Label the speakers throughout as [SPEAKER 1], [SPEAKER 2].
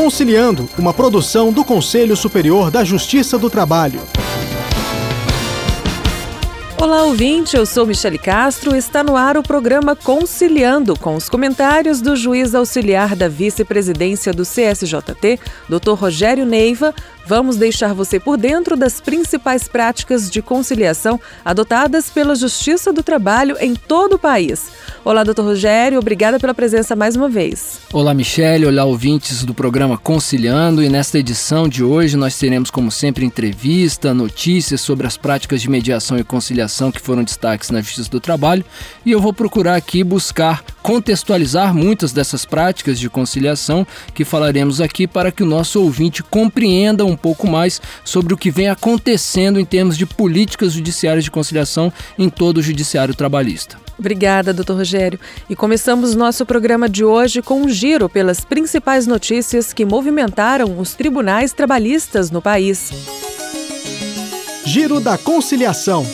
[SPEAKER 1] Conciliando, uma produção do Conselho Superior da Justiça do Trabalho.
[SPEAKER 2] Olá, ouvinte, eu sou Michele Castro. Está no ar o programa Conciliando, com os comentários do juiz auxiliar da vice-presidência do CSJT, Dr. Rogério Neiva. Vamos deixar você por dentro das principais práticas de conciliação adotadas pela Justiça do Trabalho em todo o país. Olá, Dr. Rogério, obrigada pela presença mais uma vez.
[SPEAKER 3] Olá, Michele, olá, ouvintes do programa Conciliando, e nesta edição de hoje nós teremos, como sempre, entrevista, notícias sobre as práticas de mediação e conciliação que foram destaques na Justiça do Trabalho, e eu vou procurar aqui buscar contextualizar muitas dessas práticas de conciliação que falaremos aqui para que o nosso ouvinte compreenda um pouco mais sobre o que vem acontecendo em termos de políticas judiciárias de conciliação em todo o judiciário trabalhista.
[SPEAKER 2] Obrigada, Dr. Rogério. E começamos nosso programa de hoje com um giro pelas principais notícias que movimentaram os tribunais trabalhistas no país.
[SPEAKER 1] Giro da Conciliação.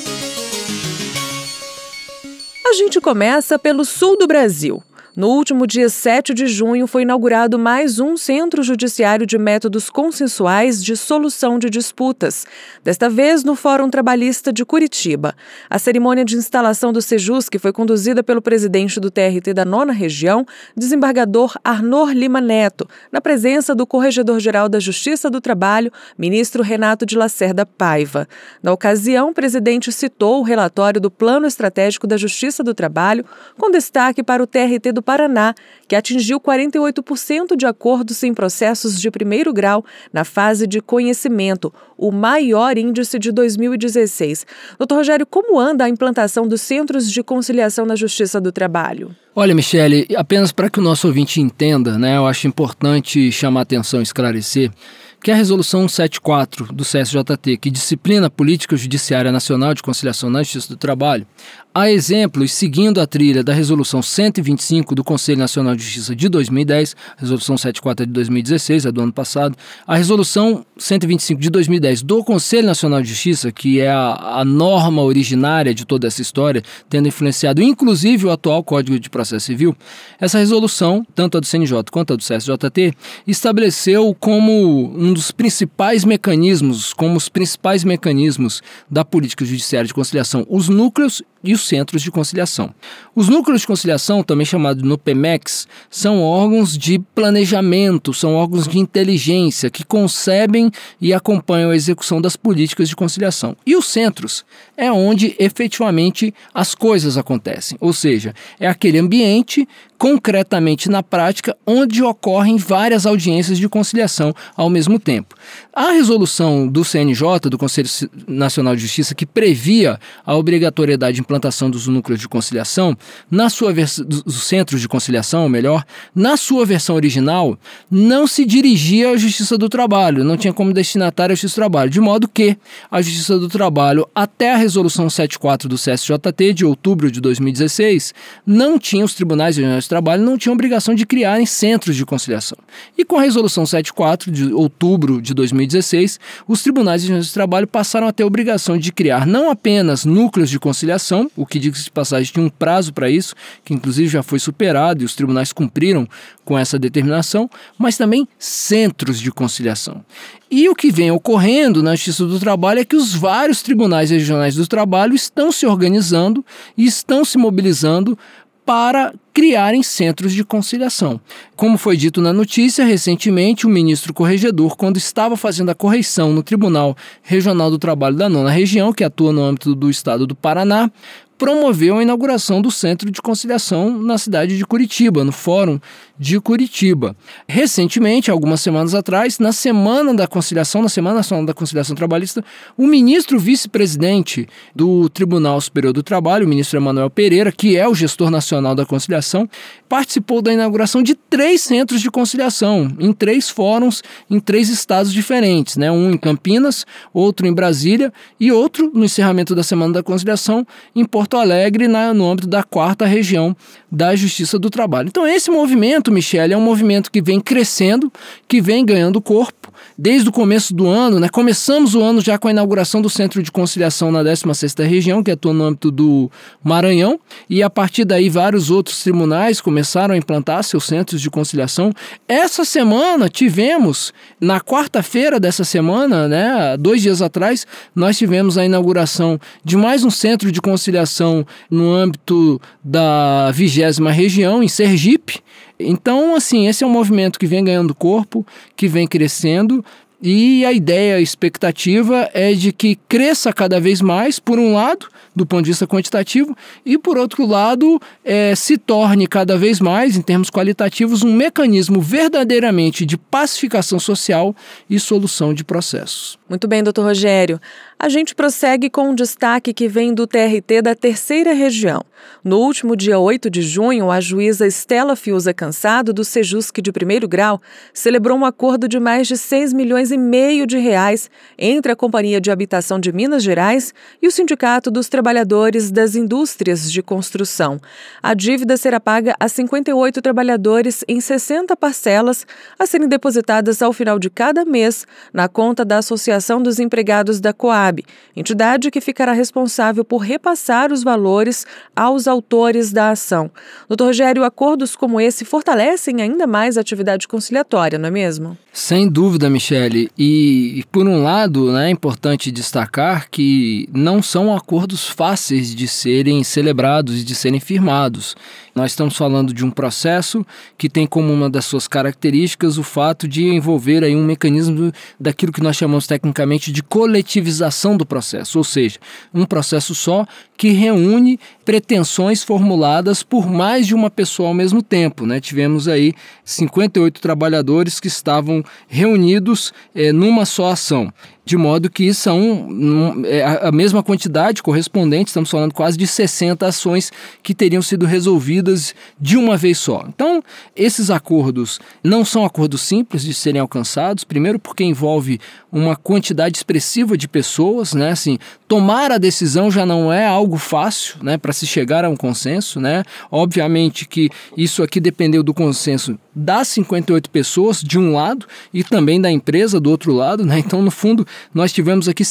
[SPEAKER 2] A gente começa pelo sul do Brasil. No último dia 7 de junho foi inaugurado mais um Centro Judiciário de Métodos Consensuais de Solução de Disputas, desta vez no Fórum Trabalhista de Curitiba. A cerimônia de instalação do Sejusc foi conduzida pelo presidente do TRT da 9ª Região, desembargador Arnor Lima Neto, na presença do Corregedor-Geral da Justiça do Trabalho, ministro Renato de Lacerda Paiva. Na ocasião, o presidente citou o relatório do Plano Estratégico da Justiça do Trabalho, com destaque para o TRT do Paraná, que atingiu 48% de acordos em processos de primeiro grau na fase de conhecimento, o maior índice de 2016. Dr. Rogério, como anda a implantação dos centros de conciliação na Justiça do Trabalho?
[SPEAKER 3] Olha, Michele, apenas para que o nosso ouvinte entenda, eu acho importante chamar a atenção e esclarecer que a Resolução 174 do CSJT, que disciplina a Política Judiciária Nacional de Conciliação na Justiça do Trabalho, a exemplo e seguindo a trilha da Resolução 125 do Conselho Nacional de Justiça de 2010, a Resolução 174 é de 2016, é do ano passado, a Resolução 125 de 2010 do Conselho Nacional de Justiça, que é a norma originária de toda essa história, tendo influenciado inclusive o atual Código de Processo Civil, essa resolução, tanto a do CNJ quanto a do CSJT, estabeleceu como um dos principais mecanismos, da política judiciária de conciliação, os núcleos e os centros de conciliação. Os núcleos de conciliação, também chamados NUPEMEX, são órgãos de planejamento, são órgãos de inteligência que concebem e acompanham a execução das políticas de conciliação. E os centros é onde efetivamente as coisas acontecem, ou seja, é aquele ambiente concretamente na prática, onde ocorrem várias audiências de conciliação ao mesmo tempo. A resolução do CNJ, do Conselho Nacional de Justiça, que previa a obrigatoriedade de implantação dos núcleos de conciliação, dos centros de conciliação, na sua versão original, não se dirigia à Justiça do Trabalho, não tinha como destinatário a Justiça do Trabalho, de modo que a Justiça do Trabalho, até a Resolução 74 do CSJT, de outubro de 2016, não tinha os tribunais regionais do trabalho, não tinham obrigação de criarem centros de conciliação. E com a Resolução 74 de outubro de 2016, os tribunais regionais do trabalho passaram a ter a obrigação de criar não apenas núcleos de conciliação, o que, diga-se de passagem, tinha um prazo para isso, que inclusive já foi superado e os tribunais cumpriram com essa determinação, mas também centros de conciliação. E o que vem ocorrendo na Justiça do Trabalho é que os vários tribunais regionais do trabalho estão se organizando e estão se mobilizando para criarem centros de conciliação. Como foi dito na notícia, recentemente o ministro corregedor, quando estava fazendo a correição no Tribunal Regional do Trabalho da 9ª Região, que atua no âmbito do estado do Paraná, promoveu a inauguração do Centro de Conciliação na cidade de Curitiba, no Fórum de Curitiba. Recentemente, algumas semanas atrás, na Semana da Conciliação, na Semana Nacional da Conciliação Trabalhista, o ministro vice-presidente do Tribunal Superior do Trabalho, o ministro Emanuel Pereira, que é o gestor nacional da conciliação, participou da inauguração de 3 centros de conciliação, em 3 fóruns, em 3 estados diferentes, um em Campinas, outro em Brasília e outro no encerramento da Semana da Conciliação em Porto Alegre, no âmbito da 4ª Região da Justiça do Trabalho. Então esse movimento, Michele, é um movimento que vem crescendo, que vem ganhando corpo desde o começo do ano, né, começamos o ano já com a inauguração do Centro de Conciliação na 16ª Região, que atua no âmbito do Maranhão, e a partir daí vários outros tribunais começaram a implantar seus centros de conciliação. Essa semana tivemos, na quarta-feira dessa semana, né, 2 dias atrás, nós tivemos a inauguração de mais um centro de conciliação no âmbito da 20ª Região, em Sergipe. Então, assim, esse é um movimento que vem ganhando corpo, que vem crescendo, e a ideia, a expectativa é de que cresça cada vez mais, por um lado, do ponto de vista quantitativo, e por outro lado, se torne cada vez mais, em termos qualitativos, um mecanismo verdadeiramente de pacificação social e solução de processos.
[SPEAKER 2] Muito bem, doutor Rogério. A gente prossegue com um destaque que vem do TRT da 3ª Região. No último dia 8 de junho, a juíza Estela Fiuza Cansado, do Sejusc de 1º grau, celebrou um acordo de mais de 6,5 milhões de reais entre a Companhia de Habitação de Minas Gerais e o Sindicato dos Trabalhadores das Indústrias de Construção. A dívida será paga a 58 trabalhadores em 60 parcelas a serem depositadas ao final de cada mês na conta da Associação dos Empregados da Coab, entidade que ficará responsável por repassar os valores aos autores da ação. Doutor Rogério, acordos como esse fortalecem ainda mais a atividade conciliatória, não é mesmo?
[SPEAKER 3] Sem dúvida, Michele. E por um lado, né, é importante destacar que não são acordos fáceis de serem celebrados e de serem firmados. Nós estamos falando de um processo que tem como uma das suas características o fato de envolver aí um mecanismo daquilo que nós chamamos tecnicamente de coletivização do processo, ou seja, um processo só que reúne pretensões formuladas por mais de uma pessoa ao mesmo tempo, né? Tivemos aí 58 trabalhadores que estavam reunidos numa só ação. De modo que são a mesma quantidade correspondente, estamos falando quase de 60 ações que teriam sido resolvidas de uma vez só. Então, esses acordos não são acordos simples de serem alcançados, primeiro porque envolve uma quantidade expressiva de pessoas, né? Assim, tomar a decisão já não é algo fácil, né, para se chegar a um consenso, né? Obviamente que isso aqui dependeu do consenso das 58 pessoas de um lado e também da empresa do outro lado, né? Então, no fundo, nós tivemos aqui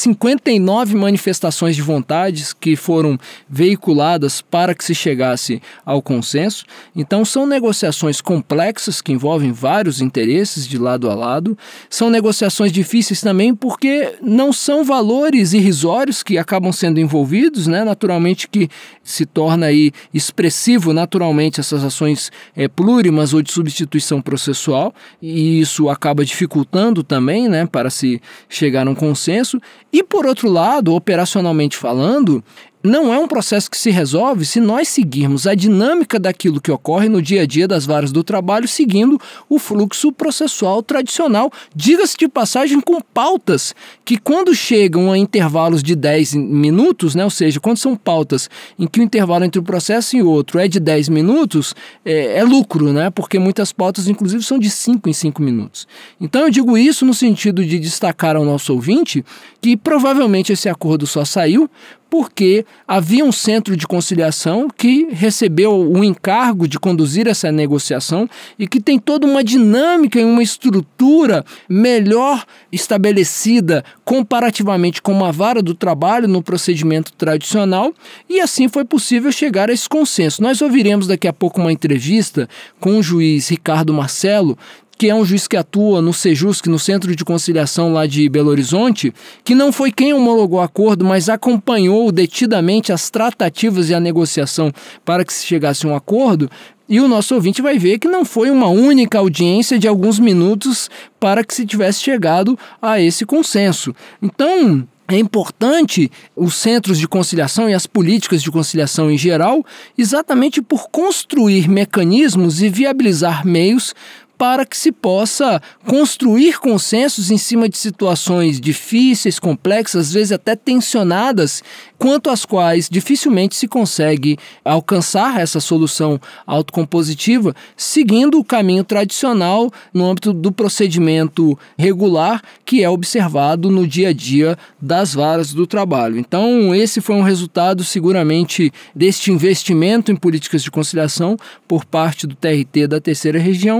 [SPEAKER 3] 59 manifestações de vontades que foram veiculadas para que se chegasse ao consenso. Então, são negociações complexas que envolvem vários interesses de lado a lado. São negociações difíceis também porque não são valores irrisórios que acabam sendo envolvidos, né? Naturalmente que se torna aí expressivo naturalmente essas ações plurimas ou de substituição processual, e isso acaba dificultando também, né, para se chegar a um consenso. E por outro lado, operacionalmente falando, não é um processo que se resolve se nós seguirmos a dinâmica daquilo que ocorre no dia a dia das varas do trabalho, seguindo o fluxo processual tradicional, diga-se de passagem, com pautas que quando chegam a intervalos de 10 minutos, né, ou seja, quando são pautas em que o intervalo entre um processo e outro é de 10 minutos, é lucro, né, porque muitas pautas inclusive são de 5 em 5 minutos. Então eu digo isso no sentido de destacar ao nosso ouvinte que provavelmente esse acordo só saiu porque havia um centro de conciliação que recebeu o encargo de conduzir essa negociação e que tem toda uma dinâmica e uma estrutura melhor estabelecida comparativamente com uma vara do trabalho no procedimento tradicional, e assim foi possível chegar a esse consenso. Nós ouviremos daqui a pouco uma entrevista com o juiz Ricardo Marcelo, que é um juiz que atua no Sejusc, no Centro de Conciliação lá de Belo Horizonte, que não foi quem homologou o acordo, mas acompanhou detidamente as tratativas e a negociação para que se chegasse a um acordo. E o nosso ouvinte vai ver que não foi uma única audiência de alguns minutos para que se tivesse chegado a esse consenso. Então, é importante os centros de conciliação e as políticas de conciliação em geral, exatamente por construir mecanismos e viabilizar meios para que se possa construir consensos em cima de situações difíceis, complexas, às vezes até tensionadas, quanto às quais dificilmente se consegue alcançar essa solução autocompositiva, seguindo o caminho tradicional no âmbito do procedimento regular que é observado no dia a dia das varas do trabalho. Então, esse foi um resultado seguramente deste investimento em políticas de conciliação por parte do TRT da 3ª Região, e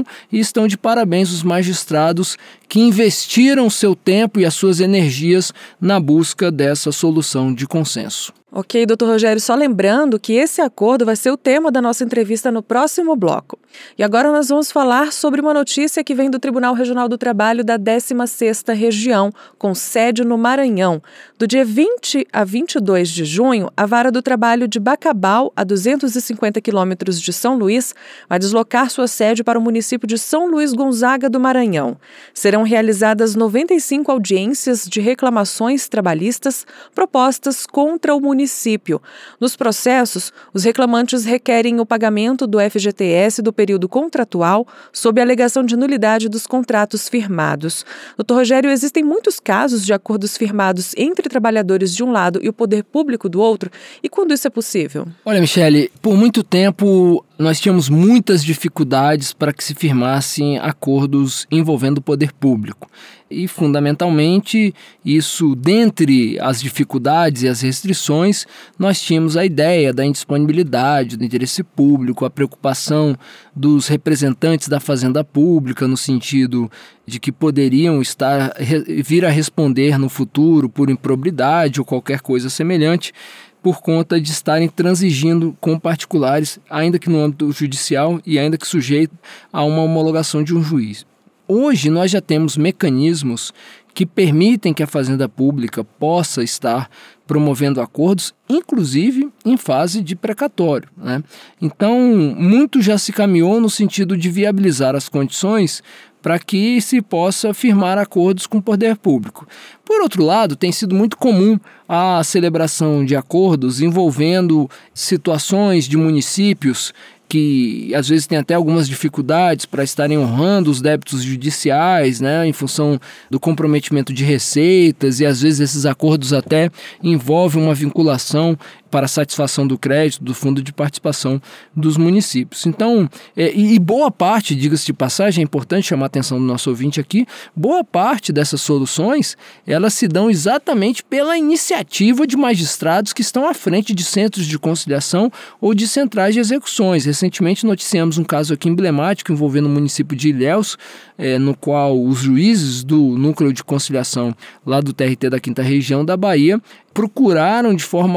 [SPEAKER 3] estão de parabéns os magistrados que investiram seu tempo e as suas energias na busca dessa solução de consenso.
[SPEAKER 2] Ok, doutor Rogério, só lembrando que esse acordo vai ser o tema da nossa entrevista no próximo bloco. E agora nós vamos falar sobre uma notícia que vem do Tribunal Regional do Trabalho da 16ª Região, com sede no Maranhão. Do dia 20 a 22 de junho, a Vara do Trabalho de Bacabal, a 250 quilômetros de São Luís, vai deslocar sua sede para o município de São Luís Gonzaga do Maranhão. Serão realizadas 95 audiências de reclamações trabalhistas propostas contra o município. Nos processos, os reclamantes requerem o pagamento do FGTS do período contratual sob a alegação de nulidade dos contratos firmados. Doutor Rogério, existem muitos casos de acordos firmados entre trabalhadores de um lado e o poder público do outro, e quando isso é possível?
[SPEAKER 3] Olha, Michele, por muito tempo nós tínhamos muitas dificuldades para que se firmassem acordos envolvendo o poder público. E, fundamentalmente, isso, dentre as dificuldades e as restrições, nós tínhamos a ideia da indisponibilidade do interesse público, a preocupação dos representantes da fazenda pública, no sentido de que poderiam vir a responder no futuro por improbidade ou qualquer coisa semelhante, por conta de estarem transigindo com particulares, ainda que no âmbito judicial e ainda que sujeito a uma homologação de um juiz. Hoje nós já temos mecanismos que permitem que a Fazenda Pública possa estar promovendo acordos, inclusive em fase de precatório, né? Então, muito já se caminhou no sentido de viabilizar as condições para que se possa firmar acordos com o poder público. Por outro lado, tem sido muito comum a celebração de acordos envolvendo situações de municípios que às vezes têm até algumas dificuldades para estarem honrando os débitos judiciais, né, em função do comprometimento de receitas, e às vezes esses acordos até envolvem uma vinculação para a satisfação do crédito do fundo de participação dos municípios. Então, boa parte, diga-se de passagem, é importante chamar a atenção do nosso ouvinte aqui, boa parte dessas soluções, elas se dão exatamente pela iniciativa de magistrados que estão à frente de centros de conciliação ou de centrais de execuções. Recentemente noticiamos um caso aqui emblemático envolvendo o município de Ilhéus, no qual os juízes do núcleo de conciliação lá do TRT da 5ª Região da Bahia procuraram de forma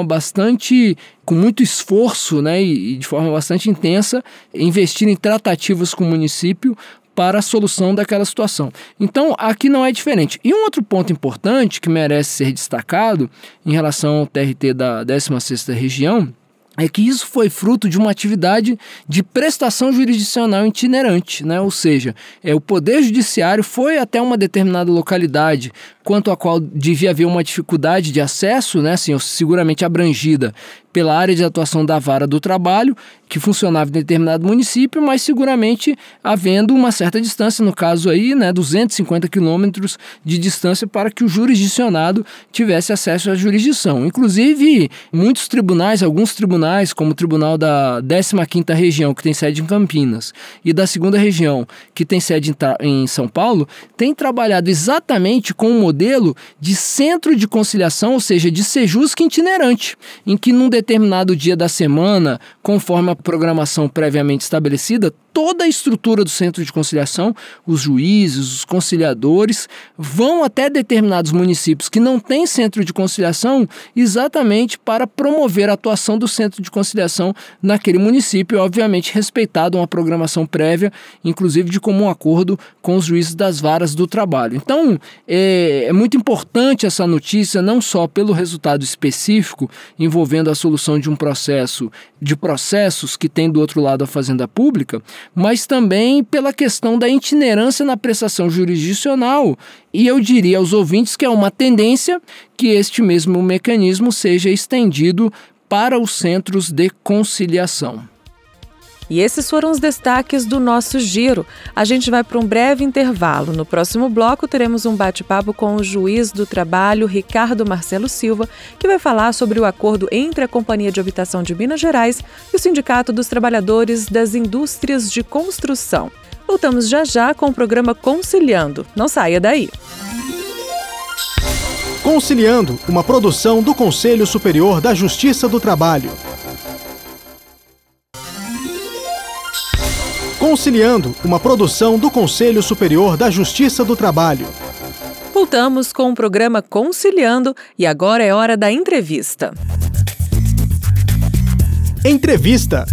[SPEAKER 3] com muito esforço, né, e de forma bastante intensa, investir em tratativas com o município para a solução daquela situação. Então, aqui não é diferente. E um outro ponto importante que merece ser destacado em relação ao TRT da 16ª Região é que isso foi fruto de uma atividade de prestação jurisdicional itinerante, né? Ou seja, o Poder Judiciário foi até uma determinada localidade, quanto à qual devia haver uma dificuldade de acesso, né? Assim, seguramente abrangida pela área de atuação da Vara do Trabalho, que funcionava em determinado município, mas seguramente havendo uma certa distância, no caso aí, né, 250 quilômetros de distância para que o jurisdicionado tivesse acesso à jurisdição. Inclusive, muitos tribunais, alguns tribunais, como o Tribunal da 15ª Região, que tem sede em Campinas, e da 2ª Região, que tem sede em São Paulo, têm trabalhado exatamente com um modelo de centro de conciliação, ou seja, de sejusc itinerante, em que num determinado dia da semana, conforme a programação previamente estabelecida, toda a estrutura do centro de conciliação, os juízes, os conciliadores, vão até determinados municípios que não têm centro de conciliação exatamente para promover a atuação do centro de conciliação naquele município, obviamente respeitado uma programação prévia, inclusive de comum acordo com os juízes das varas do trabalho. Então, é muito importante essa notícia, não só pelo resultado específico envolvendo a solução de um processo, de processos que tem do outro lado a Fazenda Pública, mas também pela questão da itinerância na prestação jurisdicional. E eu diria aos ouvintes que é uma tendência que este mesmo mecanismo seja estendido para os centros de conciliação.
[SPEAKER 2] E esses foram os destaques do nosso giro. A gente vai para um breve intervalo. No próximo bloco teremos um bate-papo com o juiz do trabalho, Ricardo Marcelo Silva, que vai falar sobre o acordo entre a Companhia de Habitação de Minas Gerais e o Sindicato dos Trabalhadores das Indústrias de Construção. Voltamos já com o programa Conciliando. Não saia daí.
[SPEAKER 1] Conciliando, uma produção do Conselho Superior da Justiça do Trabalho. Conciliando, uma produção do Conselho Superior da Justiça do Trabalho.
[SPEAKER 2] Voltamos com o programa Conciliando e agora é hora da entrevista.
[SPEAKER 1] Entrevista.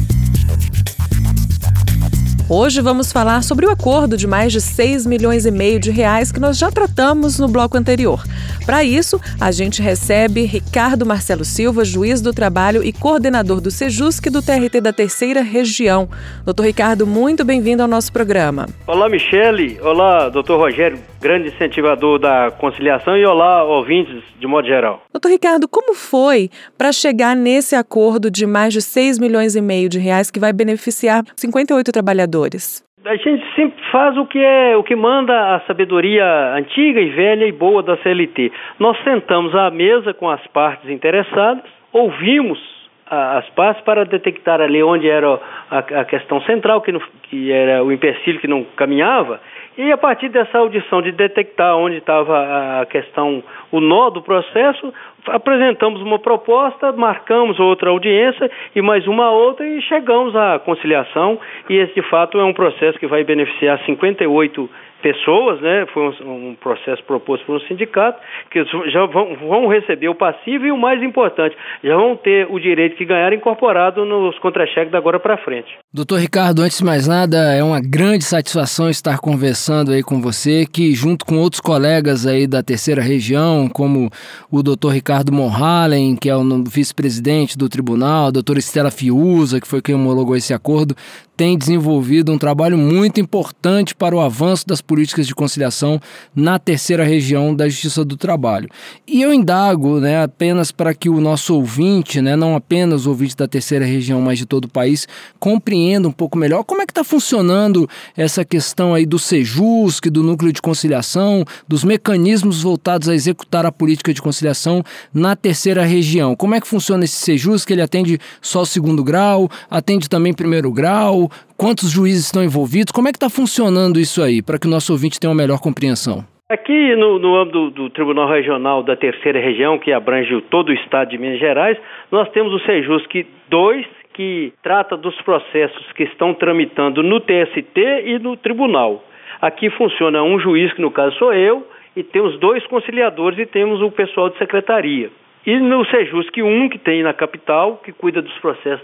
[SPEAKER 2] Hoje vamos falar sobre o acordo de mais de 6 milhões e meio de reais que nós já tratamos no bloco anterior. Para isso, a gente recebe Ricardo Marcelo Silva, juiz do trabalho e coordenador do Sejusc do TRT da Terceira Região. Doutor Ricardo, muito bem-vindo ao nosso programa.
[SPEAKER 4] Olá, Michele. Olá, doutor Rogério, grande incentivador da conciliação, e olá, ouvintes, de modo geral.
[SPEAKER 2] Doutor Ricardo, como foi para chegar nesse acordo de mais de 6 milhões e meio de reais que vai beneficiar 58 trabalhadores?
[SPEAKER 4] A gente sempre faz o que manda a sabedoria antiga e velha e boa da CLT. Nós sentamos à mesa com as partes interessadas, ouvimos as partes para detectar ali onde era a questão central, que era o empecilho que não caminhava, e a partir dessa audição de detectar onde estava a questão, o nó do processo, apresentamos uma proposta, marcamos outra audiência e mais uma outra e chegamos à conciliação, e esse de fato é um processo que vai beneficiar 58 pessoas, né? Foi um processo proposto por um sindicato, que já vão receber o passivo e o mais importante, já vão ter o direito que ganharam incorporado nos contra-cheques da agora para frente.
[SPEAKER 3] Doutor Ricardo, antes de mais nada, é uma grande satisfação estar conversando aí com você, que junto com outros colegas aí da Terceira Região, como o doutor Ricardo Monhalen, que é o vice-presidente do tribunal, a doutora Estela Fiuza, que foi quem homologou esse acordo, tem desenvolvido um trabalho muito importante para o avanço das políticas de conciliação na Terceira Região da Justiça do Trabalho. E eu indago, apenas para que o nosso ouvinte, não apenas o ouvinte da Terceira Região, mas de todo o país, compreenda um pouco melhor como é que está funcionando essa questão aí do Sejusc, do Núcleo de Conciliação, dos mecanismos voltados a executar a política de conciliação na Terceira Região. Como é que funciona esse Sejusc? Ele atende só o 2º grau, atende também 1º grau? Quantos juízes estão envolvidos? Como é que está funcionando isso aí, para que o nosso ouvinte tenha uma melhor compreensão?
[SPEAKER 4] Aqui no âmbito do Tribunal Regional da Terceira Região, que abrange todo o estado de Minas Gerais, nós temos o Sejusc 2, que trata dos processos que estão tramitando no TST e no tribunal. Aqui funciona um juiz, que no caso sou eu, e temos 2 conciliadores e temos o pessoal de secretaria. E no Sejusc 1, que tem na capital, que cuida dos processos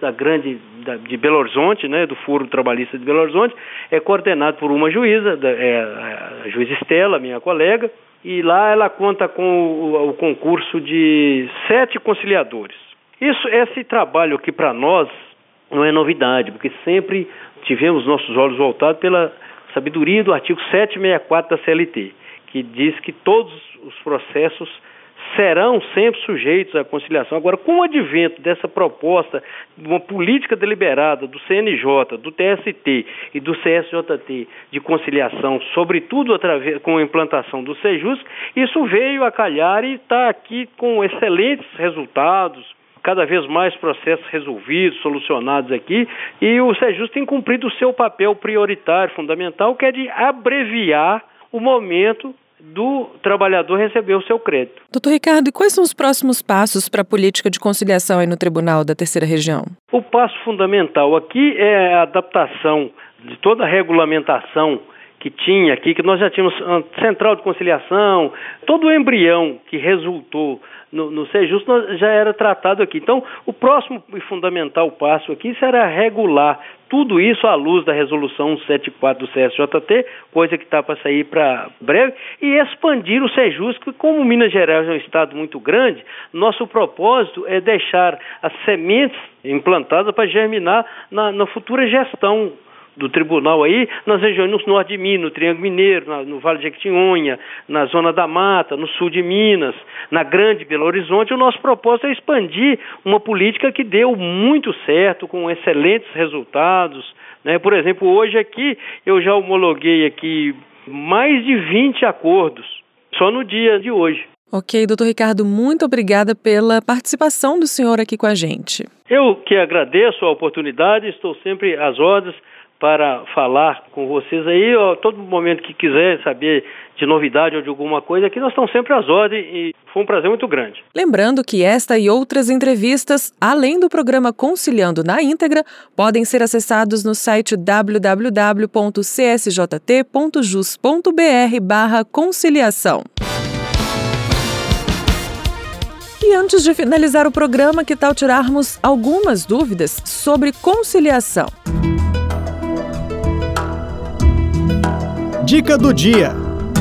[SPEAKER 4] de Belo Horizonte, do Foro Trabalhista de Belo Horizonte, é coordenado por uma juíza, a juíza Estela, minha colega, e lá ela conta com o concurso de 7 conciliadores. Esse trabalho aqui para nós não é novidade, porque sempre tivemos nossos olhos voltados pela sabedoria do artigo 764 da CLT, que diz que todos os processos serão sempre sujeitos à conciliação. Agora, com o advento dessa proposta, de uma política deliberada do CNJ, do TST e do CSJT de conciliação, sobretudo com a implantação do Sejusc, isso veio a calhar e está aqui com excelentes resultados, cada vez mais processos resolvidos, solucionados aqui, e o Sejusc tem cumprido o seu papel prioritário, fundamental, que é de abreviar o momento do trabalhador receber o seu crédito.
[SPEAKER 2] Doutor Ricardo, e quais são os próximos passos para a política de conciliação aí no Tribunal da Terceira Região?
[SPEAKER 4] O passo fundamental aqui é a adaptação de toda a regulamentação que tinha aqui, que nós já tínhamos central de conciliação, todo o embrião que resultou no Sejusc já era tratado aqui. Então, o próximo e fundamental passo aqui será regular tudo isso à luz da resolução 174 do CSJT, coisa que está para sair para breve, e expandir o Sejusc, que como Minas Gerais é um estado muito grande, nosso propósito é deixar as sementes implantadas para germinar na futura gestão do tribunal aí, nas regiões no norte de Minas, no Triângulo Mineiro, no Vale de Jequitinhonha, na Zona da Mata, no sul de Minas, na Grande Belo Horizonte. O nosso propósito é expandir uma política que deu muito certo, com excelentes resultados, Por exemplo, hoje aqui, eu já homologuei aqui mais de 20 acordos, só no dia de hoje.
[SPEAKER 2] Ok, doutor Ricardo, muito obrigada pela participação do senhor aqui com a gente.
[SPEAKER 4] Eu que agradeço a oportunidade, estou sempre às ordens para falar com vocês aí, todo momento que quiser saber de novidade ou de alguma coisa, aqui nós estamos sempre às ordens e foi um prazer muito grande.
[SPEAKER 2] Lembrando que esta e outras entrevistas, além do programa Conciliando na íntegra, podem ser acessados no site www.csjt.jus.br/conciliação. E antes de finalizar o programa, que tal tirarmos algumas dúvidas sobre conciliação?
[SPEAKER 1] Dica do dia.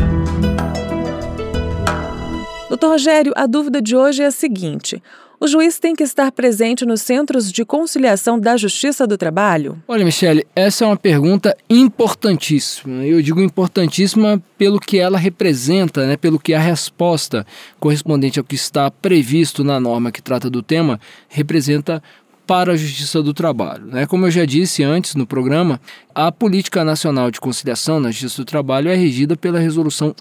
[SPEAKER 2] Doutor Rogério, a dúvida de hoje é a seguinte: o juiz tem que estar presente nos centros de conciliação da Justiça do Trabalho?
[SPEAKER 3] Olha, Michele, essa é uma pergunta importantíssima. Eu digo importantíssima pelo que ela representa, né? Pelo que a resposta correspondente ao que está previsto na norma que trata do tema representa para a Justiça do Trabalho, né? Como eu já disse antes no programa, a Política Nacional de Conciliação na Justiça do Trabalho é regida pela Resolução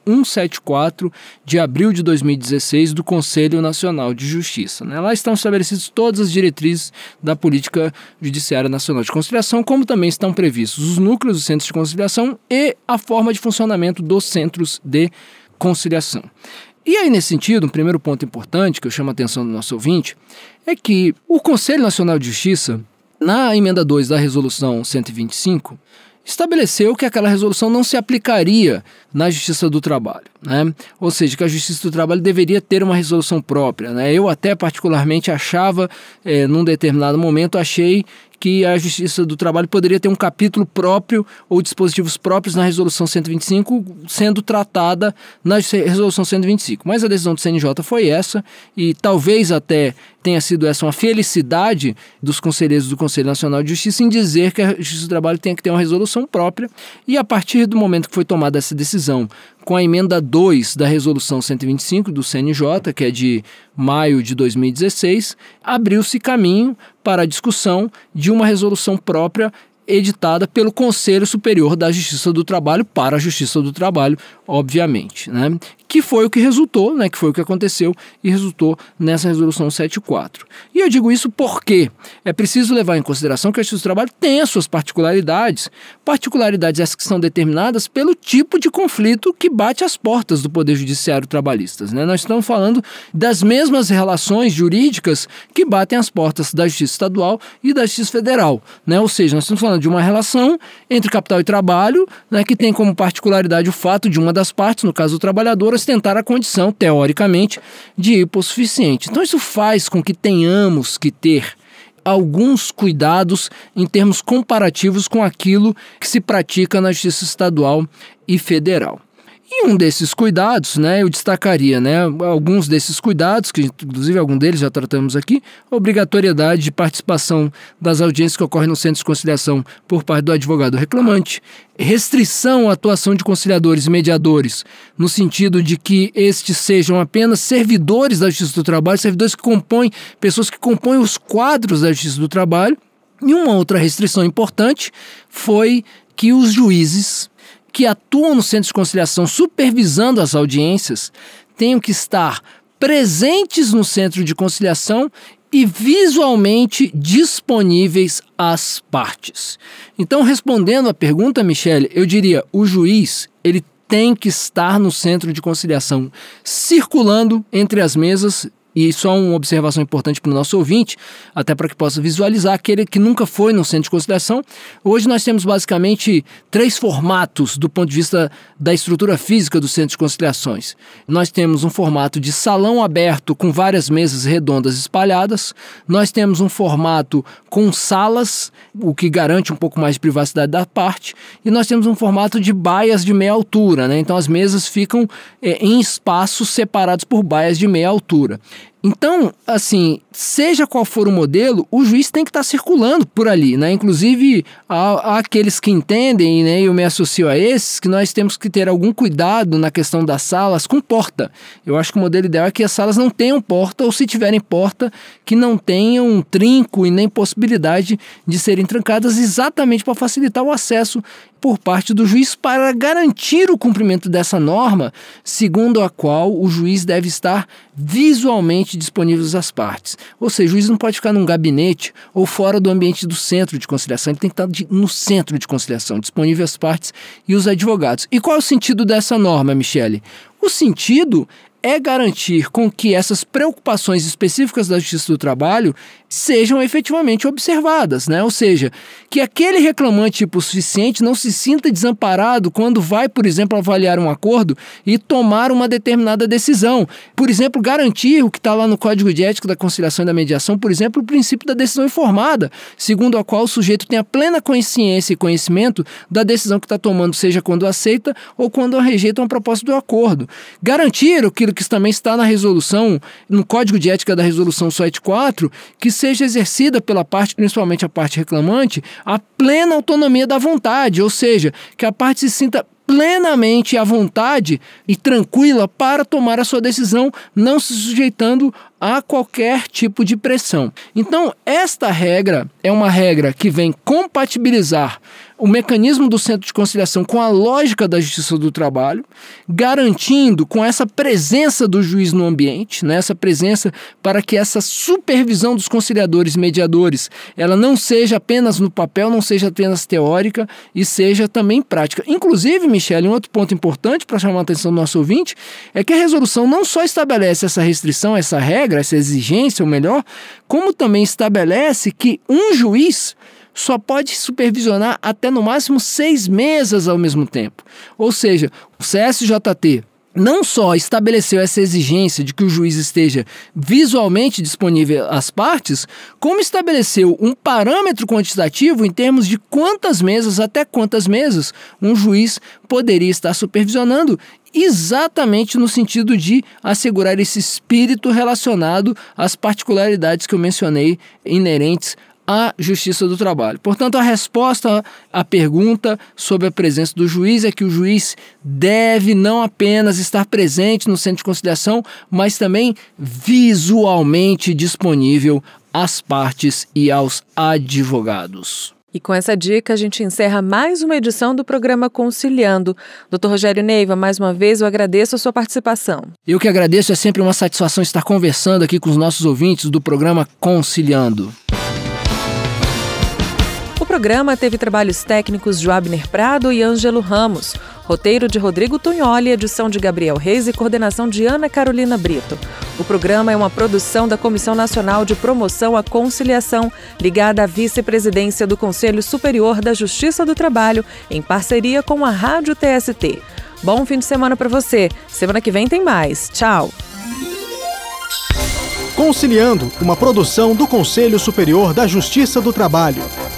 [SPEAKER 3] 174 de abril de 2016 do Conselho Nacional de Justiça, né? Lá estão estabelecidas todas as diretrizes da Política Judiciária Nacional de Conciliação, como também estão previstos os núcleos dos centros de conciliação e a forma de funcionamento dos centros de conciliação. E aí, nesse sentido, um primeiro ponto importante que eu chamo a atenção do nosso ouvinte é que o Conselho Nacional de Justiça, na emenda 2 da Resolução 125, estabeleceu que aquela resolução não se aplicaria na Justiça do Trabalho, né? Ou seja, que a Justiça do Trabalho deveria ter uma resolução própria, né? Eu até particularmente achava, num determinado momento, achei que a Justiça do Trabalho poderia ter um capítulo próprio ou dispositivos próprios na Resolução 125 sendo tratada na Resolução 125. Mas a decisão do CNJ foi essa e talvez até tenha sido essa uma felicidade dos conselheiros do Conselho Nacional de Justiça em dizer que a Justiça do Trabalho tem que ter uma resolução própria e a partir do momento que foi tomada essa decisão com a emenda 2 da Resolução 125 do CNJ, que é de maio de 2016, abriu-se caminho para a discussão de uma resolução própria editada pelo Conselho Superior da Justiça do Trabalho para a Justiça do Trabalho, obviamente, né? Que foi o que resultou, né? Que foi o que aconteceu e resultou nessa Resolução 74. E eu digo isso porque é preciso levar em consideração que a Justiça do Trabalho tem as suas particularidades essas que são determinadas pelo tipo de conflito que bate às portas do Poder Judiciário trabalhistas, né? Nós estamos falando das mesmas relações jurídicas que batem às portas da Justiça Estadual e da Justiça Federal, né? Ou seja, nós estamos falando de uma relação entre capital e trabalho, né, que tem como particularidade o fato de uma das partes, no caso do trabalhador, ostentar a condição, teoricamente, de hipossuficiente. Então isso faz com que tenhamos que ter alguns cuidados em termos comparativos com aquilo que se pratica na Justiça Estadual e Federal. E um desses cuidados, né, eu destacaria, né, alguns desses cuidados, que inclusive algum deles já tratamos aqui, obrigatoriedade de participação das audiências que ocorrem no centro de conciliação por parte do advogado reclamante, restrição à atuação de conciliadores e mediadores, no sentido de que estes sejam apenas servidores da Justiça do Trabalho, servidores que compõem, pessoas que compõem os quadros da Justiça do Trabalho. E uma outra restrição importante foi que os juízes que atuam no centro de conciliação supervisando as audiências tenham que estar presentes no centro de conciliação e visualmente disponíveis às partes. Então, respondendo à pergunta, Michele, eu diria, o juiz, ele tem que estar no centro de conciliação, circulando entre as mesas. E só uma observação importante para o nosso ouvinte, até para que possa visualizar, aquele que nunca foi no centro de conciliação. Hoje nós temos basicamente 3 formatos do ponto de vista da estrutura física do centro de conciliações. Nós temos um formato de salão aberto com várias mesas redondas espalhadas. Nós temos um formato com salas, o que garante um pouco mais de privacidade da parte. E nós temos um formato de baias de meia altura, né? Então as mesas ficam em espaços separados por baias de meia altura. Então, assim, seja qual for o modelo, o juiz tem que estar circulando por ali, né? Inclusive, há aqueles que entendem, né, eu me associo a esses, que nós temos que ter algum cuidado na questão das salas com porta. Eu acho que o modelo ideal é que as salas não tenham porta, ou se tiverem porta, que não tenham um trinco e nem possibilidade de serem trancadas, exatamente para facilitar o acesso por parte do juiz para garantir o cumprimento dessa norma, segundo a qual o juiz deve estar visualmente efetivamente disponíveis às partes. Ou seja, o juiz não pode ficar num gabinete ou fora do ambiente do centro de conciliação, ele tem que estar no centro de conciliação, disponível às partes e os advogados. E qual é o sentido dessa norma, Michele? O sentido é garantir com que essas preocupações específicas da Justiça do Trabalho sejam efetivamente observadas, né? Ou seja, que aquele reclamante hipossuficiente não se sinta desamparado quando vai, por exemplo, avaliar um acordo e tomar uma determinada decisão. Por exemplo, garantir o que está lá no Código de Ética da Conciliação e da Mediação, por exemplo, o princípio da decisão informada, segundo a qual o sujeito tem a plena consciência e conhecimento da decisão que está tomando, seja quando aceita ou quando rejeita uma proposta do acordo. Garantir aquilo que também está na resolução, no Código de Ética da Resolução SOET 4, que seja exercida pela parte, principalmente a parte reclamante, a plena autonomia da vontade, ou seja, que a parte se sinta plenamente à vontade e tranquila para tomar a sua decisão, não se sujeitando a qualquer tipo de pressão. Então, esta regra é uma regra que vem compatibilizar o mecanismo do Centro de Conciliação com a lógica da Justiça do Trabalho, garantindo com essa presença do juiz no ambiente, né, essa presença para que essa supervisão dos conciliadores e mediadores, ela não seja apenas no papel, não seja apenas teórica e seja também prática. Inclusive, Michele, um outro ponto importante para chamar a atenção do nosso ouvinte é que a resolução não só estabelece essa restrição, essa regra, essa exigência, ou melhor, como também estabelece que um juiz só pode supervisionar até no máximo 6 mesas ao mesmo tempo. Ou seja, o CSJT não só estabeleceu essa exigência de que o juiz esteja visualmente disponível às partes, como estabeleceu um parâmetro quantitativo em termos de quantas mesas, até quantas mesas, um juiz poderia estar supervisionando, exatamente no sentido de assegurar esse espírito relacionado às particularidades que eu mencionei inerentes à Justiça do Trabalho. Portanto, a resposta à pergunta sobre a presença do juiz é que o juiz deve não apenas estar presente no Centro de Conciliação, mas também visualmente disponível às partes e aos advogados.
[SPEAKER 2] E com essa dica, a gente encerra mais uma edição do programa Conciliando. Dr. Rogério Neiva, mais uma vez eu agradeço a sua participação.
[SPEAKER 3] Eu que agradeço, é sempre uma satisfação estar conversando aqui com os nossos ouvintes do programa Conciliando.
[SPEAKER 2] O programa teve trabalhos técnicos de Abner Prado e Ângelo Ramos, roteiro de Rodrigo Tunholi, edição de Gabriel Reis e coordenação de Ana Carolina Brito. O programa é uma produção da Comissão Nacional de Promoção à Conciliação, ligada à Vice-Presidência do Conselho Superior da Justiça do Trabalho, em parceria com a Rádio TST. Bom fim de semana para você. Semana que vem tem mais. Tchau.
[SPEAKER 1] Conciliando, uma produção do Conselho Superior da Justiça do Trabalho.